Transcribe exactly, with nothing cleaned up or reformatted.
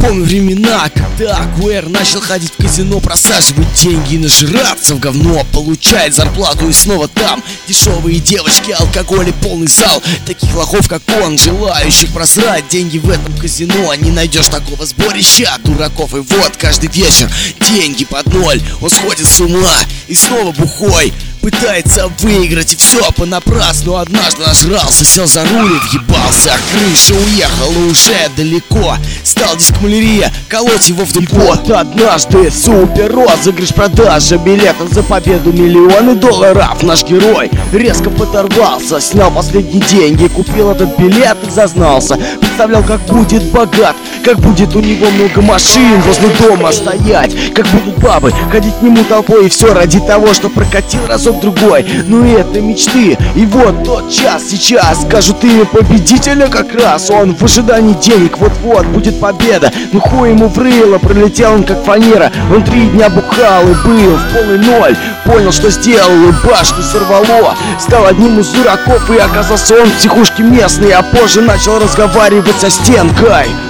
Помню времена, когда Гуэр начал ходить в казино, просаживать деньги и нажираться в говно, получает зарплату и снова там. Дешевые девочки, алкоголь и полный зал таких лохов, как он, желающих просрать деньги в этом казино. Не найдешь такого сборища дураков. И вот каждый вечер деньги под ноль, он сходит с ума и снова бухой пытается выиграть, и все понапрасну. Однажды нажрался, сел за руль и въебался, а крыша уехала уже далеко. Стал диск малярия колоть его в депо. И вот однажды супер розыгрыш, продажа билетов за победу, миллионы долларов. Наш герой резко подорвался, снял последние деньги, купил этот билет и зазнался. Представлял, как будет богат, как будет у него много машин возле дома стоять, как будут бабы ходить к нему толпой. И все ради того, что прокатил разок другой. Ну это мечты. И вот тот час сейчас скажут имя победителя как раз. Он в ожидании денег, вот-вот будет победа. Ну хуй ему в рыло, пролетел он как фанера. Он три дня бухал и был в полный ноль. Понял, что сделал, и башню сорвало. Стал одним из дураков, и оказался он в психушке местной. А позже начал разговаривать со стенкой.